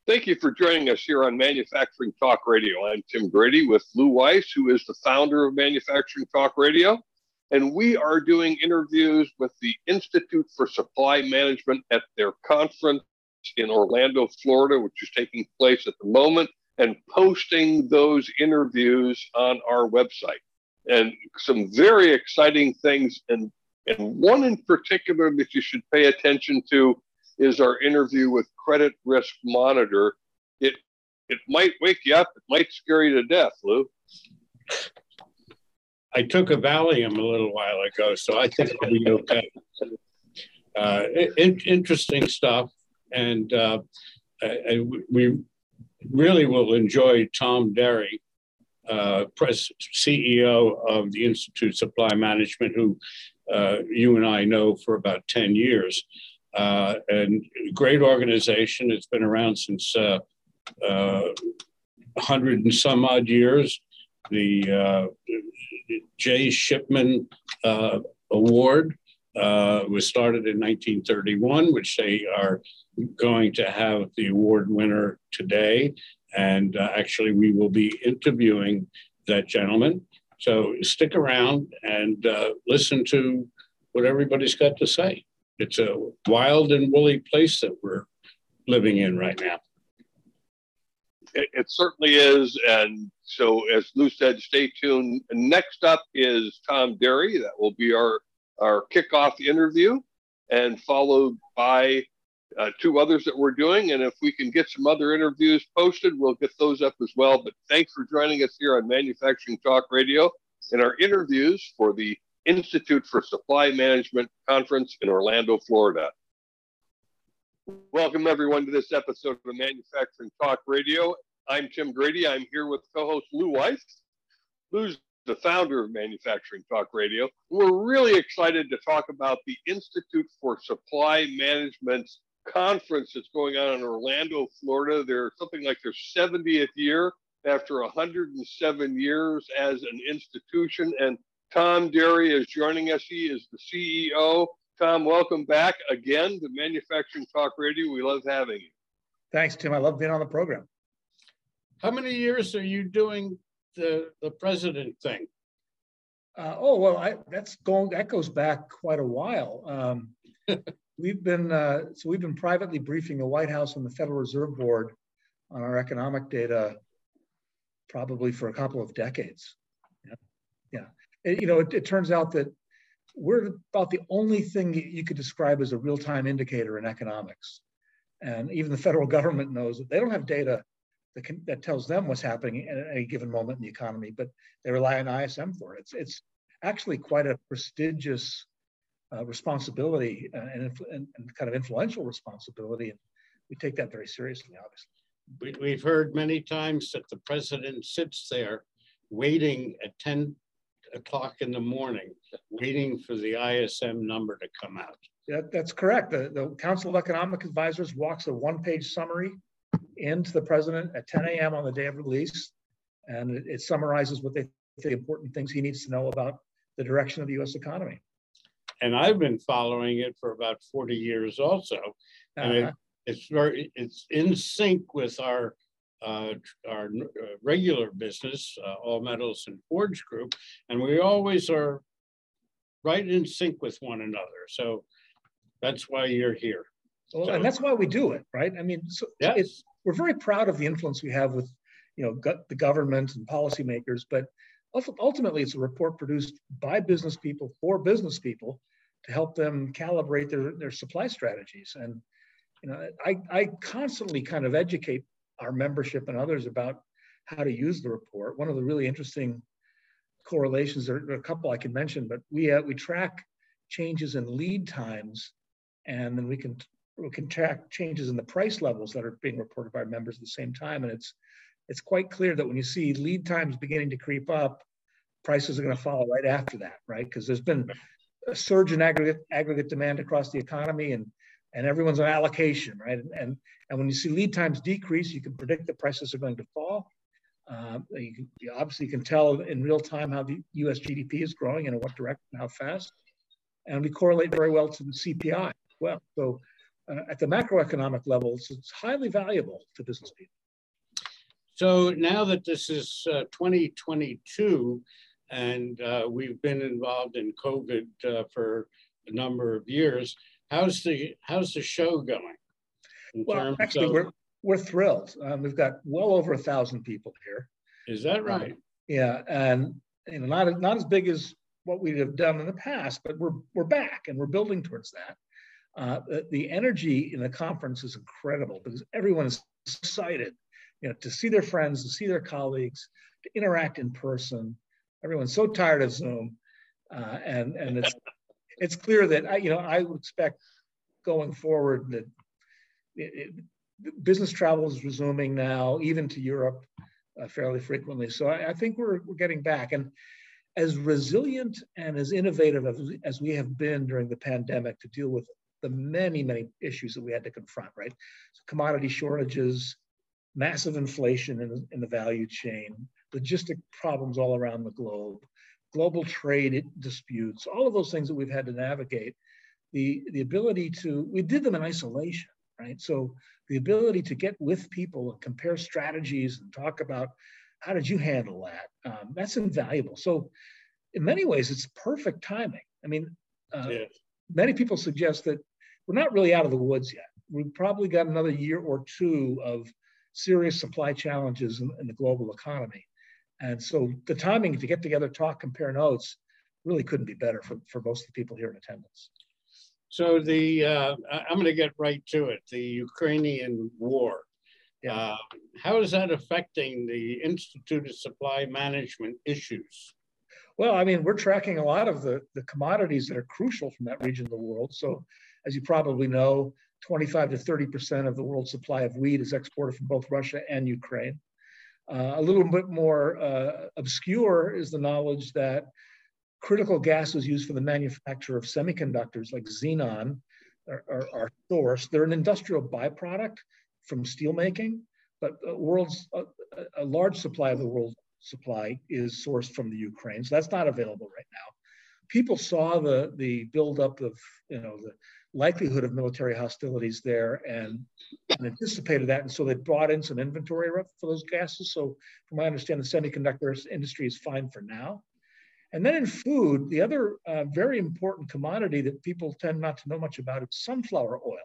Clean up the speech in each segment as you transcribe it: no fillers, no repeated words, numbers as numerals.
Thank you for joining us here on Manufacturing Talk Radio. I'm Tim Grady with Lou Weiss, who is the founder of Manufacturing Talk Radio. And we are doing interviews with the Institute for Supply Management at their conference in Orlando, Florida, which is taking place at the moment, and posting those interviews on our website. And some very exciting things, and one in particular that you should pay attention to is our interview with Credit Risk Monitor. It might wake you up. It might scare you to death, Lou. I took a Valium a little while ago, so I think I'll be okay. Interesting stuff, and we really will enjoy Tom Derry, CEO of the Institute Supply Management, who you and I know for about 10 years. And great organization. It's been around since 100 and some odd years. The J. Shipman Award was started in 1931, which they are going to have the award winner today. And actually, we will be interviewing that gentleman. So stick around and listen to what everybody's got to say. It's a wild and woolly place that we're living in right now. It certainly is. And so, as Lou said, stay tuned. Next up is Tom Derry. That will be our kickoff interview, and followed by two others that we're doing. And if we can get some other interviews posted, we'll get those up as well. But thanks for joining us here on Manufacturing Talk Radio in our interviews for the Institute for Supply Management Conference in Orlando, Florida. Welcome, everyone, to this episode of Manufacturing Talk Radio. I'm Tim Grady. I'm here with co-host Lou Weiss. Lou's the founder of Manufacturing Talk Radio. We're really excited to talk about the Institute for Supply Management's conference that's going on in Orlando, Florida. They're something like their 70th year after 107 years as an institution. And Tom Derry is joining us. He is the CEO. Tom, welcome back again to Manufacturing Talk Radio. We love having you. Thanks, Tim. I love being on the program. How many years are you doing the president thing? That goes back quite a while. We've been privately briefing the White House and the Federal Reserve Board on our economic data probably for a couple of decades. Yeah. It turns out that we're about the only thing that you could describe as a real-time indicator in economics. And even the federal government knows that they don't have data that tells them what's happening at any given moment in the economy, but they rely on ISM for it. It's actually quite a prestigious responsibility and kind of influential responsibility. And we take that very seriously, obviously. We've heard many times that the president sits there waiting at 10 o'clock in the morning, waiting for the ISM number to come out. Yeah, that's correct. The Council of Economic Advisors walks a one-page summary into the president at 10 a.m. on the day of release, and it summarizes what they think the important things he needs to know about the direction of the U.S. economy. And I've been following it for about 40 years also. And it's in sync with our regular business, All Metals and Forge Group, and we always are right in sync with one another. So that's why you're here. Well, and that's why we do it, right? I mean, yes. We're very proud of the influence we have with, the government and policymakers, but ultimately it's a report produced by business people for business people to help them calibrate their supply strategies. And, I constantly kind of educate our membership and others about how to use the report. One of the really interesting correlations, there are a couple I can mention, but we track changes in lead times, and then we can track changes in the price levels that are being reported by our members at the same time. And it's quite clear that when you see lead times beginning to creep up, prices are going to follow right after that, right? Because there's been a surge in aggregate demand across the economy, and everyone's on allocation, right? And when you see lead times decrease, you can predict that prices are going to fall. You obviously can tell in real time how the U.S. GDP is growing and in what direction, how fast. And we correlate very well to the CPI as well. So at the macroeconomic level, it's highly valuable to business people. So now that this is 2022, and we've been involved in COVID for a number of years, how's the show going? Well, actually, we're thrilled. We've got well over 1,000 people here. Is that right? Yeah, and not as big as what we have done in the past, but we're back and we're building towards that. The energy in the conference is incredible because everyone is excited, to see their friends, to see their colleagues, to interact in person. Everyone's so tired of Zoom, and it's clear that I would expect going forward that business travel is resuming now, even to Europe, fairly frequently. So I think we're getting back, and as resilient and as innovative as we have been during the pandemic to deal with the many issues that we had to confront. Right, so commodity shortages, massive inflation in the value chain, logistic problems all around the globe, global trade disputes, all of those things that we've had to navigate. The ability we did them in isolation. Right, so the ability to get with people and compare strategies and talk about how did you handle that, that's invaluable. So in many ways, it's perfect timing. I mean, many people suggest that we're not really out of the woods yet. We've probably got another year or two of serious supply challenges in the global economy. And so the timing to get together, talk, compare notes really couldn't be better for most of the people here in attendance. So I'm going to get right to it. The Ukrainian war. Yeah. How is that affecting the Institute of Supply Management issues? Well, I mean, we're tracking a lot of the commodities that are crucial from that region of the world. So as you probably know, 25 to 30% of the world's supply of wheat is exported from both Russia and Ukraine. A little bit more obscure is the knowledge that critical gases used for the manufacture of semiconductors like xenon are sourced. They're an industrial byproduct from steelmaking, but a large supply of the world's supply is sourced from the Ukraine. So that's not available right now. People saw the buildup of the likelihood of military hostilities there and anticipated that. And so they brought in some inventory for those gases. So from what I understand, the semiconductor industry is fine for now. And then in food, the other very important commodity that people tend not to know much about is sunflower oil.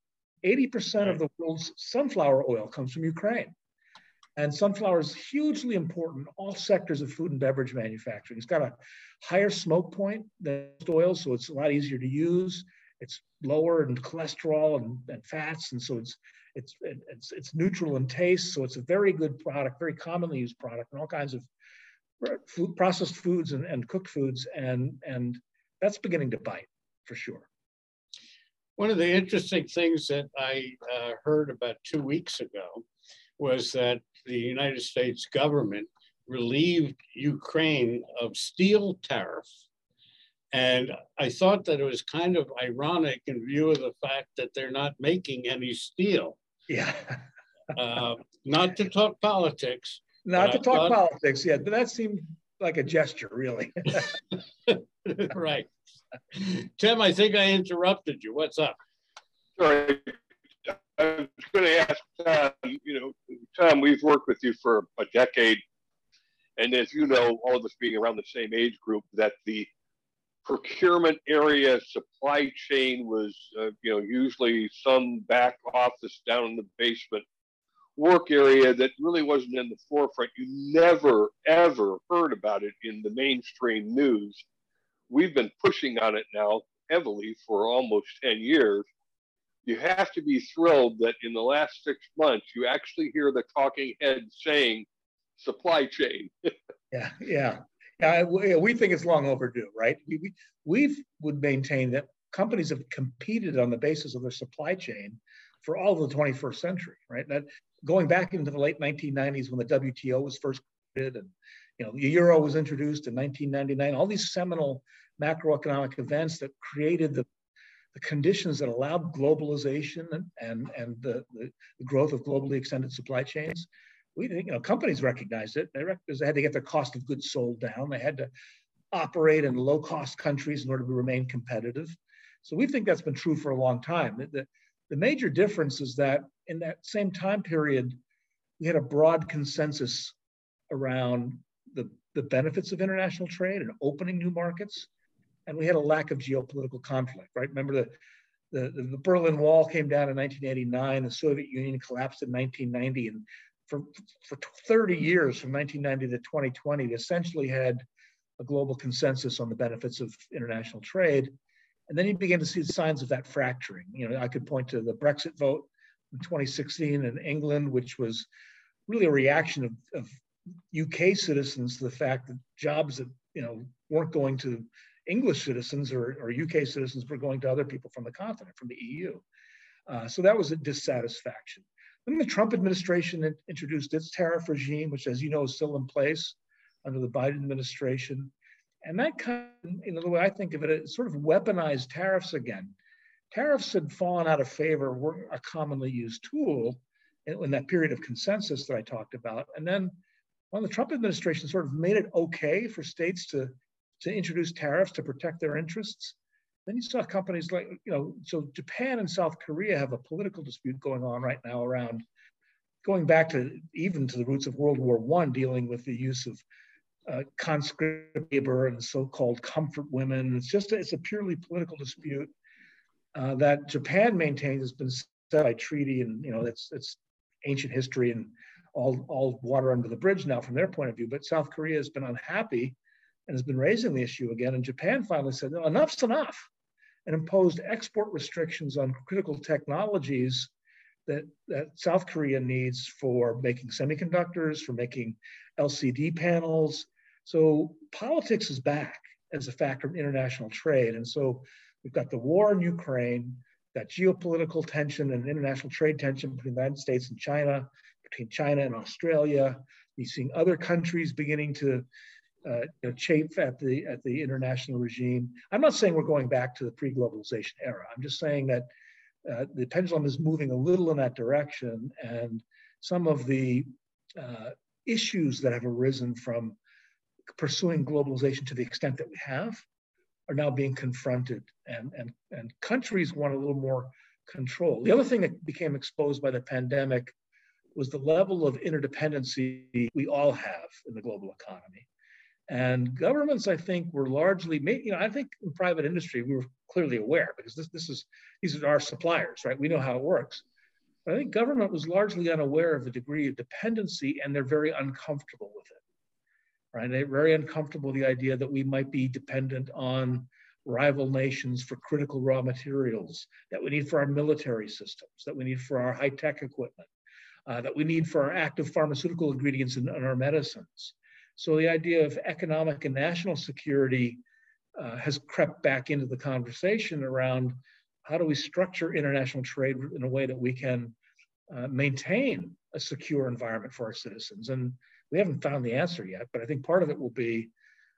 80% of the world's sunflower oil comes from Ukraine. And sunflower is hugely important in all sectors of food and beverage manufacturing. It's got a higher smoke point than oil, so it's a lot easier to use. It's lower in cholesterol and fats, and so it's neutral in taste. So it's a very good product, very commonly used product in all kinds of processed foods and cooked foods, and that's beginning to bite for sure. One of the interesting things that I heard about 2 weeks ago was that the United States government relieved Ukraine of steel tariffs. And I thought that it was kind of ironic in view of the fact that they're not making any steel. Yeah. Not to talk politics. Not to talk politics yet, but that seemed like a gesture, really. Right. Tim, I think I interrupted you. What's up? Sorry. I was going to ask, Tom, we've worked with you for a decade. And as you know, all of us being around the same age group, that the procurement area supply chain was, usually some back office down in the basement work area that really wasn't in the forefront. You never, ever heard about it in the mainstream news. We've been pushing on it now heavily for almost 10 years. You have to be thrilled that in the last 6 months, you actually hear the talking head saying supply chain. Yeah. We think it's long overdue, right? We would maintain that companies have competed on the basis of their supply chain for all of the 21st century, right? That going back into the late 1990s when the WTO was first created and the euro was introduced in 1999, all these seminal macroeconomic events that created the conditions that allowed globalization and the growth of globally extended supply chains. We think companies recognized it. They had to get their cost of goods sold down. They had to operate in low-cost countries in order to remain competitive. So we think that's been true for a long time. The major difference is that in that same time period, we had a broad consensus around the benefits of international trade and opening new markets. And we had a lack of geopolitical conflict, right? Remember the Berlin Wall came down in 1989, the Soviet Union collapsed in 1990. And for 30 years, from 1990 to 2020, we essentially had a global consensus on the benefits of international trade. And then you begin to see the signs of that fracturing. You know, I could point to the Brexit vote in 2016 in England, which was really a reaction of UK citizens to the fact that jobs that, you know, weren't going to English citizens or UK citizens were going to other people from the continent, from the EU. So that was a dissatisfaction. Then the Trump administration introduced its tariff regime, which, as you know, is still in place under the Biden administration. And that kind of, you know, the way I think of it, it sort of weaponized tariffs again. Tariffs had fallen out of favor, were a commonly used tool in that period of consensus that I talked about. And then when the Trump administration sort of made it okay for states to introduce tariffs to protect their interests, then you saw companies like, you know, so Japan and South Korea have a political dispute going on right now around going back to even to the roots of World War I, dealing with the use of conscript labor and so-called comfort women. It's a purely political dispute that Japan maintains has been set by treaty, and you know it's ancient history and all water under the bridge now from their point of view. But South Korea has been unhappy and has been raising the issue again. And Japan finally said, no, enough's enough, and imposed export restrictions on critical technologies that South Korea needs for making semiconductors, for making LCD panels. So politics is back as a factor in international trade. And so we've got the war in Ukraine, that geopolitical tension and international trade tension between the United States and China, between China and Australia. You're seeing other countries beginning to chafe at the international regime. I'm not saying we're going back to the pre-globalization era. I'm just saying that the pendulum is moving a little in that direction, and some of the issues that have arisen from pursuing globalization to the extent that we have are now being confronted, and countries want a little more control. The other thing that became exposed by the pandemic was the level of interdependency we all have in the global economy. And governments, I think, were largely, I think in private industry, we were clearly aware, because these are our suppliers, right? We know how it works. But I think government was largely unaware of the degree of dependency, and they're very uncomfortable with it, right? They're very uncomfortable with the idea that we might be dependent on rival nations for critical raw materials that we need for our military systems, that we need for our high-tech equipment, that we need for our active pharmaceutical ingredients in our medicines. So the idea of economic and national security has crept back into the conversation around how do we structure international trade in a way that we can maintain a secure environment for our citizens. And we haven't found the answer yet, but I think part of it will be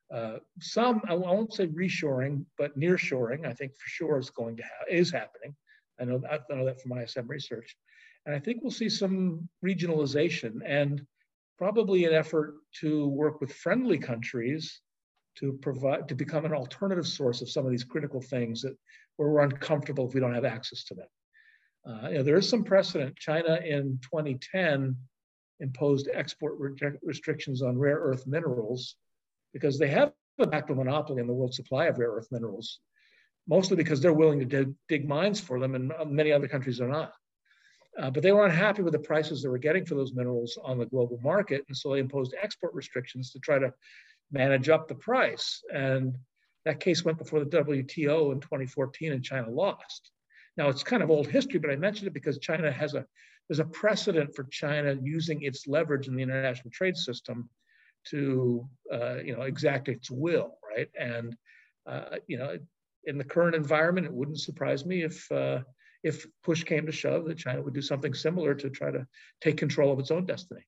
some, I won't say reshoring, but nearshoring, I think for sure is happening. I know that from ISM research. And I think we'll see some regionalization and probably an effort to work with friendly countries to become an alternative source of some of these critical things where we're uncomfortable if we don't have access to them. There is some precedent. China in 2010 imposed export restrictions on rare earth minerals because they have a back monopoly on the world supply of rare earth minerals, mostly because they're willing to dig mines for them, and many other countries are not. But they were unhappy with the prices they were getting for those minerals on the global market, and so they imposed export restrictions to try to manage up the price. And that case went before the WTO in 2014, and China lost. Now, it's kind of old history, but I mentioned it because China there's a precedent for China using its leverage in the international trade system to exact its will, right? And in the current environment, it wouldn't surprise me if push came to shove, that China would do something similar to try to take control of its own destiny.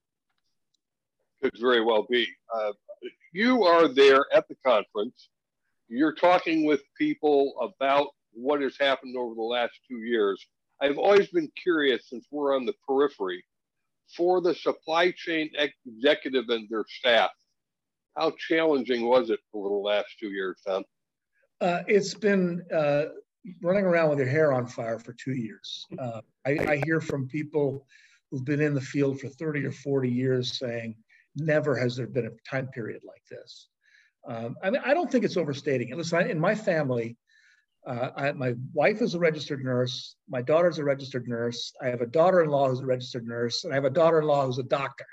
Could very well be. You are there at the conference. You're talking with people about what has happened over the last 2 years. I've always been curious, since we're on the periphery, for the supply chain executive and their staff, how challenging was it over the last 2 years, Tom? It's been running around with your hair on fire for 2 years. I hear from people who've been in the field for 30 or 40 years saying, never has there been a time period like this. I mean, I don't think it's overstating it. Listen, in my family, my wife is a registered nurse. My daughter's a registered nurse. I have a daughter-in-law who's a registered nurse, and I have a daughter-in-law who's a doctor.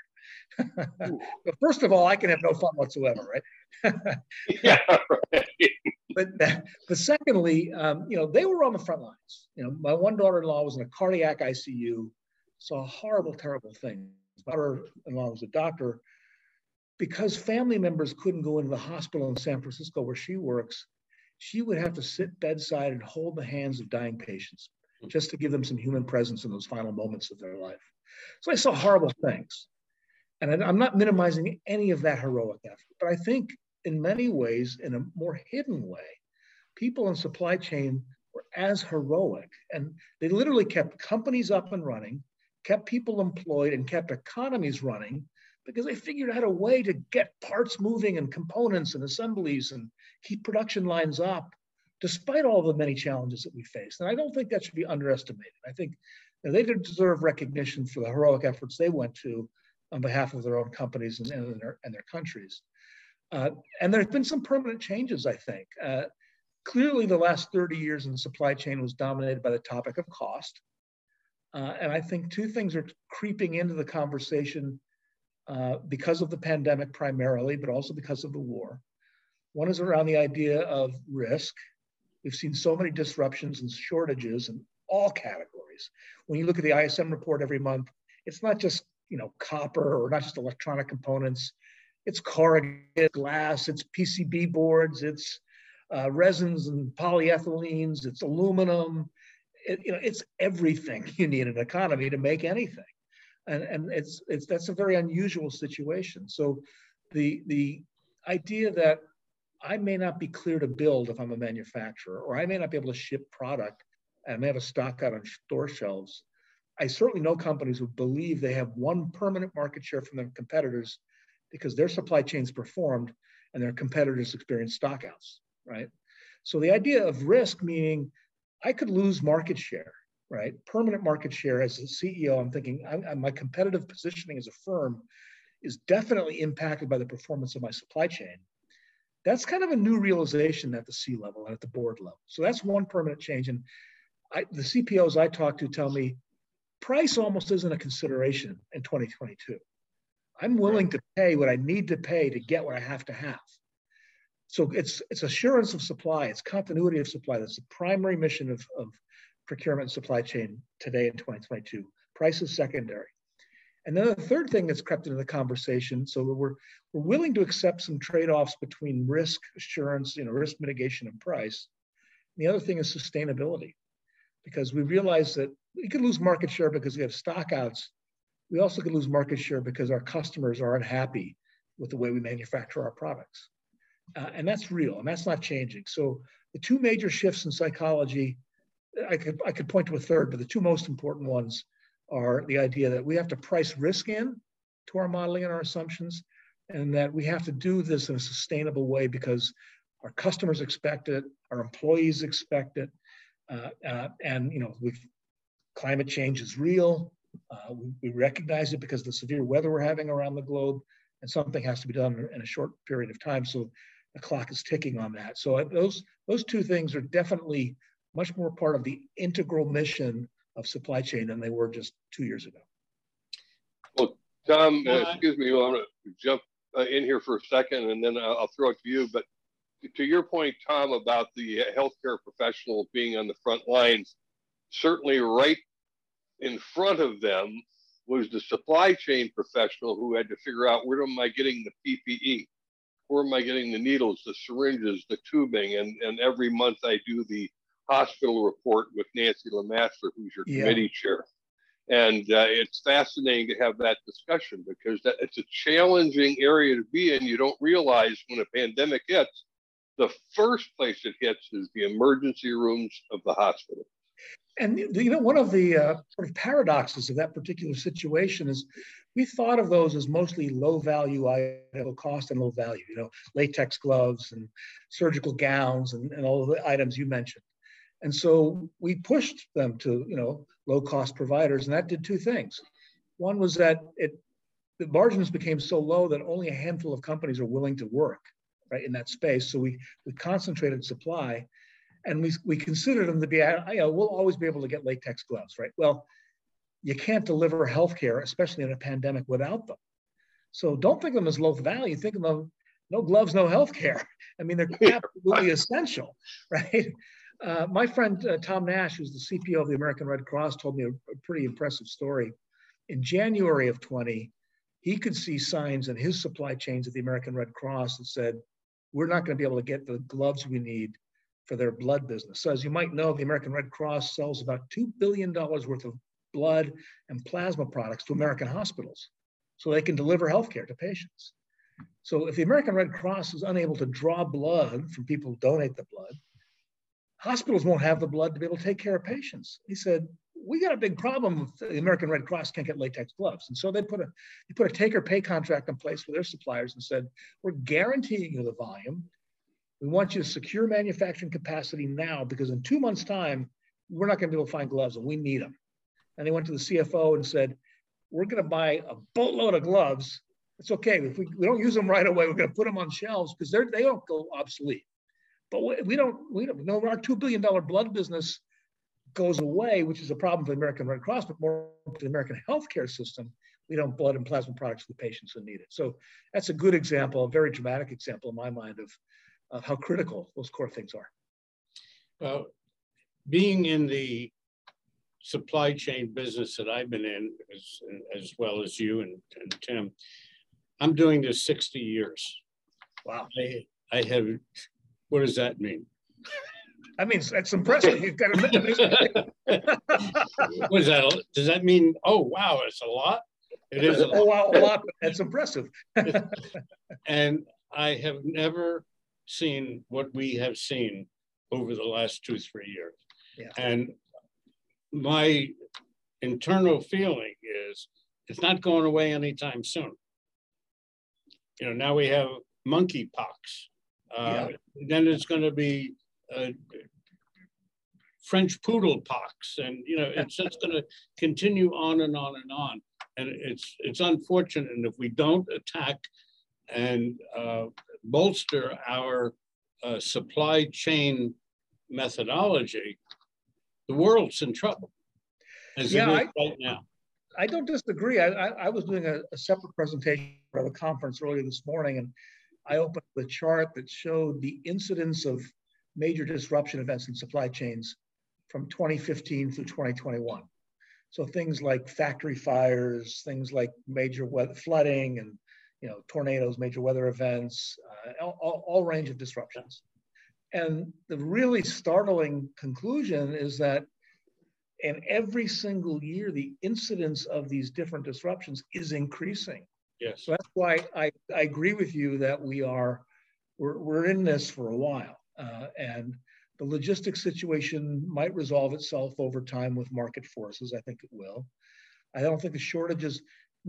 But first of all, I can have no fun whatsoever, right? Yeah, right. But secondly, they were on the front lines. My one daughter-in-law was in a cardiac ICU, saw horrible, terrible things. My daughter-in-law was a doctor. Because family members couldn't go into the hospital in San Francisco where she works, she would have to sit bedside and hold the hands of dying patients just to give them some human presence in those final moments of their life. So I saw horrible things. And I'm not minimizing any of that heroic effort, but I think in many ways, in a more hidden way, people in supply chain were as heroic, and they literally kept companies up and running, kept people employed, and kept economies running because they figured out a way to get parts moving and components and assemblies and keep production lines up, despite all the many challenges that we faced. And I don't think that should be underestimated. I think they deserve recognition for the heroic efforts they went to on behalf of their own companies and their countries. And there's been some permanent changes, I think. Clearly, the last 30 years in supply chain was dominated by the topic of cost. And I think two things are creeping into the conversation because of the pandemic primarily, but also because of the war. One is around the idea of risk. We've seen so many disruptions and shortages in all categories. When you look at the ISM report every month, it's not just copper or not just electronic components. It's corrugated glass, it's PCB boards, it's resins and polyethylenes, it's aluminum. It's everything you need in an economy to make anything. And that's a very unusual situation. So the idea that I may not be clear to build if I'm a manufacturer, or I may not be able to ship product and I may have a stock out on store shelves. I certainly know companies who believe they have one permanent market share from their competitors because their supply chains performed and their competitors experienced stockouts, right? So the idea of risk, meaning I could lose market share, right? Permanent market share. As a CEO, I'm thinking my competitive positioning as a firm is definitely impacted by the performance of my supply chain. That's kind of a new realization at the C-level and at the board level. So that's one permanent change. And the CPOs I talk to tell me price almost isn't a consideration in 2022. I'm willing to pay what I need to pay to get what I have to have. So it's assurance of supply, it's continuity of supply. That's the primary mission of procurement and supply chain today in 2022. Price is secondary. And then the third thing that's crept into the conversation, so we're willing to accept some trade-offs between risk assurance, risk mitigation and price. And the other thing is sustainability, because we realize that we could lose market share because we have stockouts. We also could lose market share because our customers are unhappy with the way we manufacture our products. And that's real, and that's not changing. So the two major shifts in psychology, I could point to a third, but the two most important ones are the idea that we have to price risk in to our modeling and our assumptions, and that we have to do this in a sustainable way because our customers expect it, our employees expect it, and climate change is real. We recognize it because of the severe weather we're having around the globe, and something has to be done in a short period of time. So the clock is ticking on that. So those two things are definitely much more part of the integral mission of supply chain than they were just 2 years ago. Well, Tom, excuse me, I'm going to jump in here for a second, and then I'll throw it to you. But to your point, Tom, about the healthcare professional being on the front lines, certainly right in front of them was the supply chain professional who had to figure out, where am I getting the PPE? Where am I getting the needles, the syringes, the tubing? And every month I do the hospital report with Nancy LeMaster, who's your committee chair. And it's fascinating to have that discussion because it's a challenging area to be in. You don't realize when a pandemic hits, the first place it hits is the emergency rooms of the hospital. And one of the sort of paradoxes of that particular situation is we thought of those as mostly low value, low cost and low value, latex gloves and surgical gowns and all of the items you mentioned. And so we pushed them to, low-cost providers, and that did two things. One was that the margins became so low that only a handful of companies are willing to work, right, in that space. So we concentrated supply, and we considered them to be, we'll always be able to get latex gloves, right? Well, you can't deliver healthcare, especially in a pandemic, without them. So don't think of them as low value. Think of them, no gloves, no healthcare. I mean, they're absolutely essential, right? My friend Tom Nash, who's the CPO of the American Red Cross, told me a pretty impressive story. In January of 20, he could see signs in his supply chains at the American Red Cross that said, we're not going to be able to get the gloves we need for their blood business. So as you might know, the American Red Cross sells about $2 billion worth of blood and plasma products to American hospitals so they can deliver healthcare to patients. So if the American Red Cross is unable to draw blood from people who donate the blood, hospitals won't have the blood to be able to take care of patients. He said, we got a big problem if the American Red Cross can't get latex gloves. And so they put a take or pay contract in place with their suppliers and said, we're guaranteeing you the volume. We want you to secure manufacturing capacity now, because in 2 months' time, we're not going to be able to find gloves and we need them. And they went to the CFO and said, we're going to buy a boatload of gloves. It's okay. If we don't use them right away, we're going to put them on shelves because they don't go obsolete. But we don't know, our $2 billion blood business goes away, which is a problem for the American Red Cross, but more to the American healthcare system. We don't blood and plasma products for the patients who need it. So that's a good example, a very dramatic example in my mind of how critical those core things are. Well, being in the supply chain business that I've been in, as well as you and Tim, I'm doing this 60 years. Wow. I have, what does that mean? I mean, that's impressive. You've got what is that? Does that mean, oh, wow, it's a lot? It is a lot. Oh, wow, a lot. That's impressive. And I have never seen what we have seen over the last 2-3 years. Yeah. And my internal feeling is it's not going away anytime soon. Now we have monkeypox. Then it's going to be French poodle pox, and it's just going to continue on and on and on. And it's unfortunate, and if we don't attack and bolster our supply chain methodology, the world's in trouble, as it is right now. I don't disagree. I was doing a separate presentation at a conference earlier this morning, and I opened the chart that showed the incidence of major disruption events in supply chains from 2015 through 2021. So things like factory fires, things like major flooding, and tornadoes, major weather events, all range of disruptions. And the really startling conclusion is that in every single year, the incidence of these different disruptions is increasing. Yes. So that's why I agree with you that we're in this for a while, and the logistics situation might resolve itself over time with market forces. I think it will. I don't think the shortages.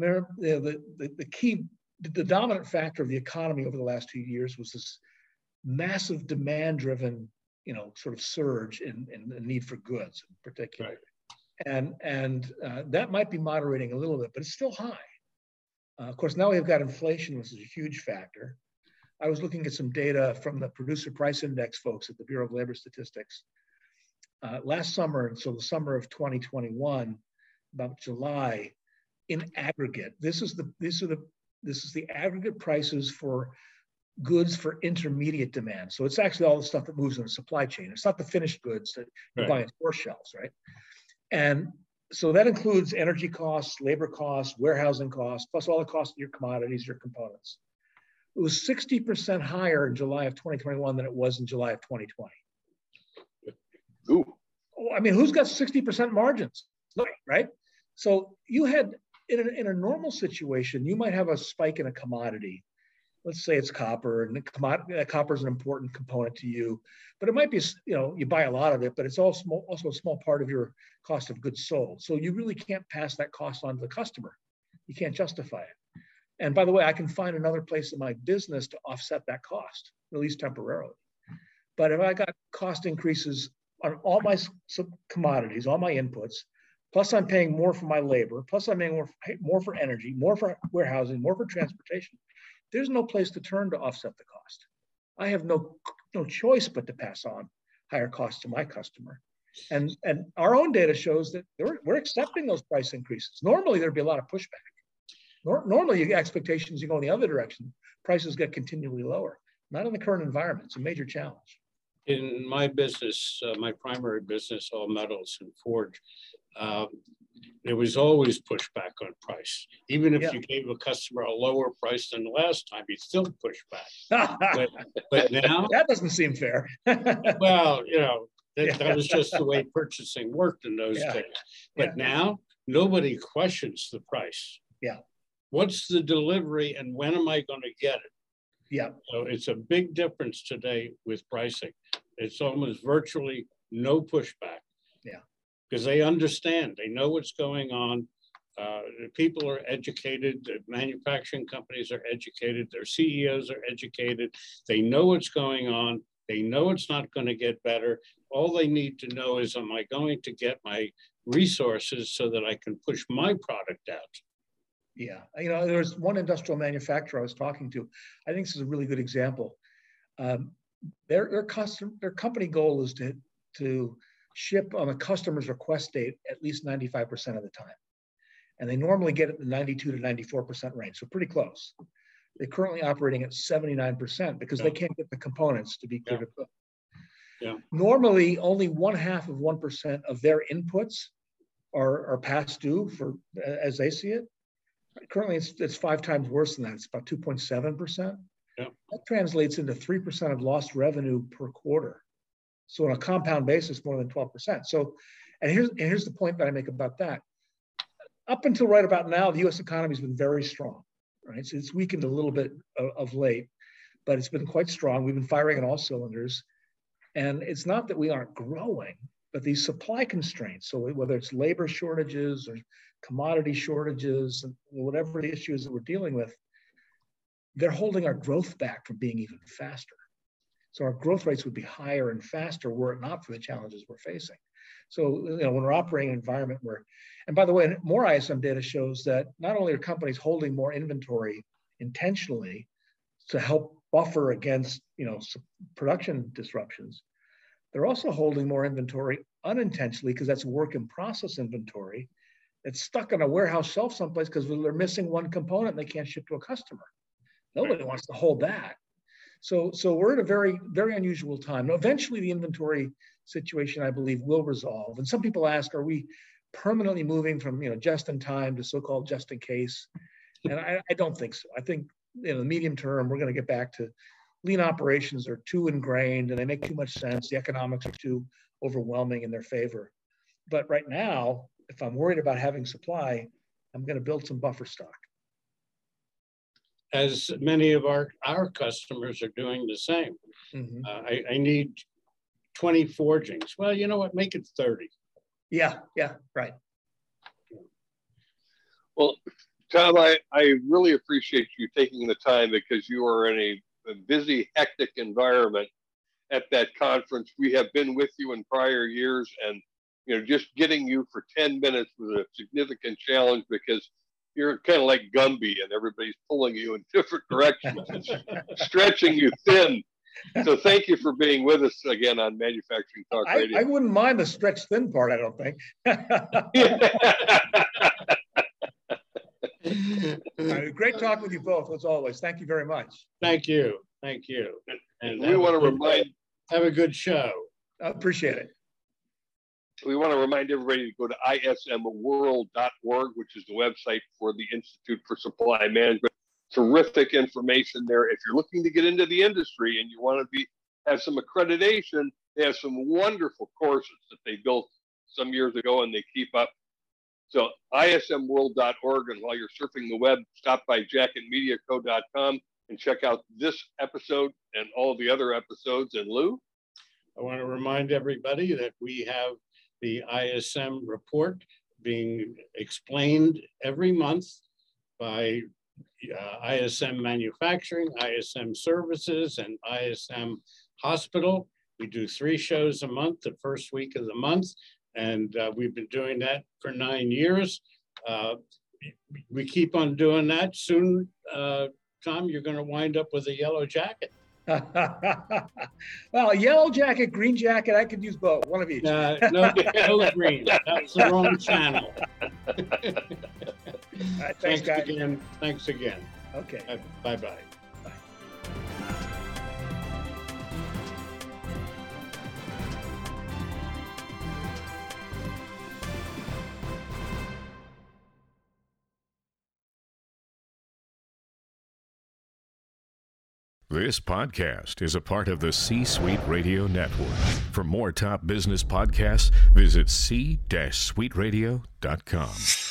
The dominant factor of the economy over the last 2 years was this massive demand-driven, sort of surge in the need for goods in particular. Right. And that might be moderating a little bit, but it's still high. Of course, now we've got inflation, which is a huge factor. I was looking at some data from the Producer Price Index folks at the Bureau of Labor Statistics. Last summer, and so the summer of 2021, about July, in aggregate, this is the aggregate prices for goods for intermediate demand. So it's actually all the stuff that moves in the supply chain. It's not the finished goods that you buy on store shelves, right? And so that includes energy costs, labor costs, warehousing costs, plus all the costs of your commodities, your components. It was 60% higher in July of 2021 than it was in July of 2020. Ooh. I mean, who's got 60% margins, right? So you had, in a normal situation, you might have a spike in a commodity. Let's say it's copper, and copper is an important component to you, but it might be, you buy a lot of it, but it's also a small part of your cost of goods sold. So you really can't pass that cost on to the customer. You can't justify it. And by the way, I can find another place in my business to offset that cost, at least temporarily. But if I got cost increases on all my commodities, all my inputs, plus I'm paying more for my labor, plus I'm paying more for energy, more for warehousing, more for transportation. There's no place to turn to offset the cost. I have no choice but to pass on higher costs to my customer. And our own data shows that we're accepting those price increases. Normally, there'd be a lot of pushback. Normally, expectations, you go in the other direction, prices get continually lower. Not in the current environment. It's a major challenge. In my business, my primary business, All Metals and Forge, there was always pushback on price. Even if you gave a customer a lower price than the last time, he'd still push back. but now that doesn't seem fair. Well, you know, that was just the way purchasing worked in those days. But now nobody questions the price. Yeah. What's the delivery and when am I going to get it? Yeah. So it's a big difference today with pricing. It's almost virtually no pushback. Yeah. Because they understand, they know what's going on. People are educated, the manufacturing companies are educated, their CEOs are educated. They know what's going on. They know it's not going to get better. All they need to know is, am I going to get my resources so that I can push my product out? Yeah, you know, there's one industrial manufacturer I was talking to. I think this is a really good example. Their company goal is to ship on a customer's request date at least 95% of the time, and they normally get it in the 92 to 94% range, so pretty close. They're currently operating at 79% because they can't get the components to be clear to cook. Yeah. Normally, only 0.5% of their inputs are past due for as they see it. Currently, it's 5 times worse than that. It's about 2.7%. Yeah. That translates into 3% of lost revenue per quarter. So on a compound basis, more than 12%. So, and here's the point that I make about that. Up until right about now, the U.S. economy has been very strong, right? So it's weakened a little bit of late, but it's been quite strong. We've been firing on all cylinders. And it's not that we aren't growing, but these supply constraints, so whether it's labor shortages or commodity shortages, and whatever the issues that we're dealing with, they're holding our growth back from being even faster. So our growth rates would be higher and faster were it not for the challenges we're facing. So, you know, when we're operating in an environment where, and by the way, more ISM data shows that not only are companies holding more inventory intentionally to help buffer against, you know, production disruptions, they're also holding more inventory unintentionally because that's work in process inventory. It's stuck on a warehouse shelf someplace because they're missing one component and they can't ship to a customer. Nobody wants to hold that. So we're at a very, very unusual time. Now, eventually the inventory situation, I believe, will resolve. And some people ask, are we permanently moving from, you know, just in time to so-called just in case? And I don't think so. I think in the medium term, we're going to get back to lean operations are too ingrained and they make too much sense. The economics are too overwhelming in their favor. But right now, if I'm worried about having supply, I'm going to build some buffer stock. As many of our customers are doing the same. Mm-hmm. I need 20 forgings. Well, you know what? Make it 30. Yeah, right. Well, Tom, I really appreciate you taking the time because you are in a busy, hectic environment at that conference. We have been with you in prior years, and you know, just getting you for 10 minutes was a significant challenge because you're kind of like Gumby and everybody's pulling you in different directions and stretching you thin. So thank you for being with us again on Manufacturing Talk Radio. I wouldn't mind the stretched thin part, I don't think. Great talking with you both, as always. Thank you very much. Thank you. Thank you. And we want to remind... Have a good show. I appreciate it. We want to remind everybody to go to ismworld.org, which is the website for the Institute for Supply Management. Terrific information there. If you're looking to get into the industry and you want to have some accreditation, they have some wonderful courses that they built some years ago and they keep up. So ismworld.org, and while you're surfing the web, stop by jacketmediaco.com and check out this episode and all the other episodes. And Lou? I want to remind everybody that we have the ISM report being explained every month by ISM Manufacturing, ISM Services, and ISM Hospital. We do 3 shows a month, the first week of the month, and we've been doing that for 9 years. We keep on doing that. Soon, Tom, you're going to wind up with a yellow jacket. Well, yellow jacket, green jacket, I could use both, one of each. No green. That's the wrong channel. Right, thanks, guys. Again. Thanks again. Okay. Bye-bye. This podcast is a part of the C-Suite Radio Network. For more top business podcasts, visit c-suiteradio.com.